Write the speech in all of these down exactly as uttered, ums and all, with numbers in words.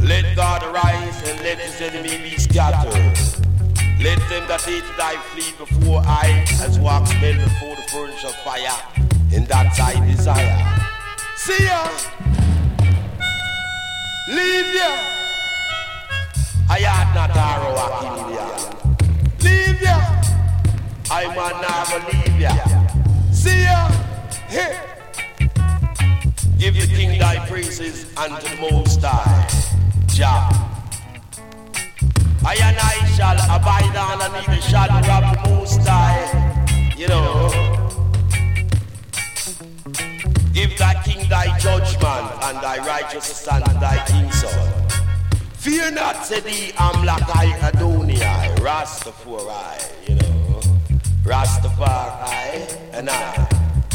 Let God arise and let his enemy be scattered. Let them that hate thy flee before I, as wax melt before the furnace of fire, and that's I desire. See ya! Leave ya! I had not arrow walking ya. Leave ya! I man never leave ya. See ya! Hey! Give the king thy praises unto the Most High, Jah. I and I shall abide underneath the shadow of the Most High. You know. Give thy king thy judgment and thy righteousness stand thy king's son. Fear not, said he, Amlakai Adonai, Rastafari, you know. Rastafari and I.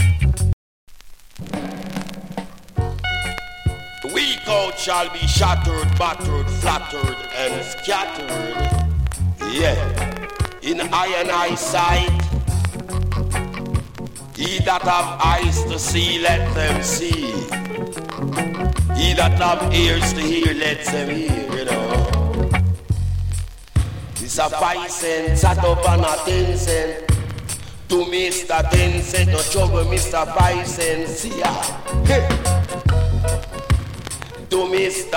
The weak out shall be shattered, battered, flattered, and scattered. Yeah, in I and I sight. He that have eyes to see, let them see. He that have ears to hear, let them hear, you know. It's a five cent, sat up on a ten cent. To Mister ten cent, no trouble, Mister five cent, see ya. Hey. To Mister